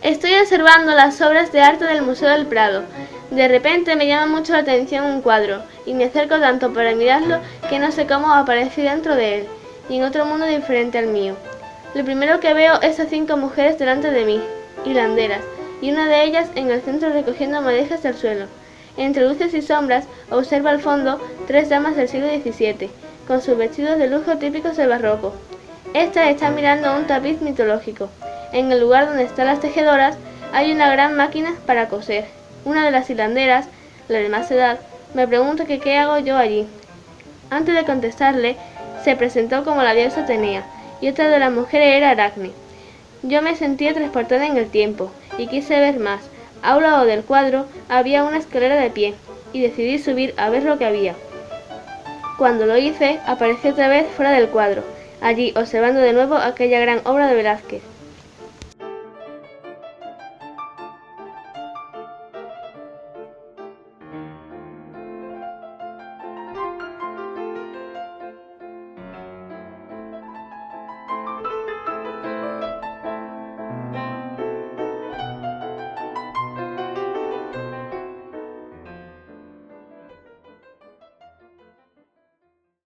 Estoy observando las obras de arte del Museo del Prado. De repente me llama mucho la atención un cuadro, y me acerco tanto para mirarlo que no sé cómo aparecí dentro de él, y en otro mundo diferente al mío. Lo primero que veo es a 5 mujeres delante de mí, hilanderas, y una de ellas en el centro recogiendo madejas del suelo. Entre luces y sombras observo al fondo 3 damas del siglo XVII, con sus vestidos de lujo típicos del barroco. Estas están mirando un tapiz mitológico. En el lugar donde están las tejedoras hay una gran máquina para coser. Una de las hilanderas, la de más edad, me pregunta que qué hago yo allí. Antes de contestarle, se presentó como la diosa Atenea, y otra de las mujeres era Aracne. Yo me sentía transportada en el tiempo, y quise ver más. A un lado del cuadro había una escalera de pie, y decidí subir a ver lo que había. Cuando lo hice, aparecí otra vez fuera del cuadro, allí observando de nuevo aquella gran obra de Velázquez.